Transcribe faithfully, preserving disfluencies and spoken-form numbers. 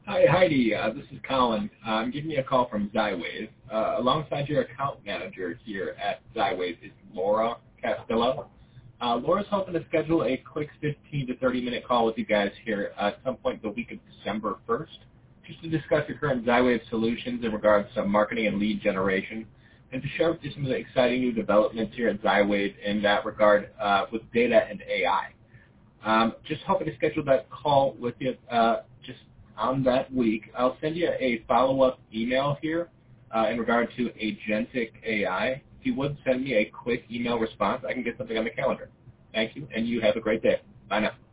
Hi, Heidi. Uh, this is Colin. Uh, I'm giving you a call from Xywave. Uh, alongside your account manager here at Xywave is Laura Castillo. Uh, Laura's hoping to schedule a quick fifteen to thirty minute call with you guys here at some point the week of December first, just to discuss your current Xywave solutions in regards to marketing and lead generation, and to share with you some of the exciting new developments here at Xywave in that regard uh, with data and A I. Um, just hoping to schedule that call with you uh, just on that week. I'll send you a follow-up email here uh, in regard to Agentic A I. If you would send me a quick email response, I can get something on the calendar. Thank you, and you have a great day. Bye now.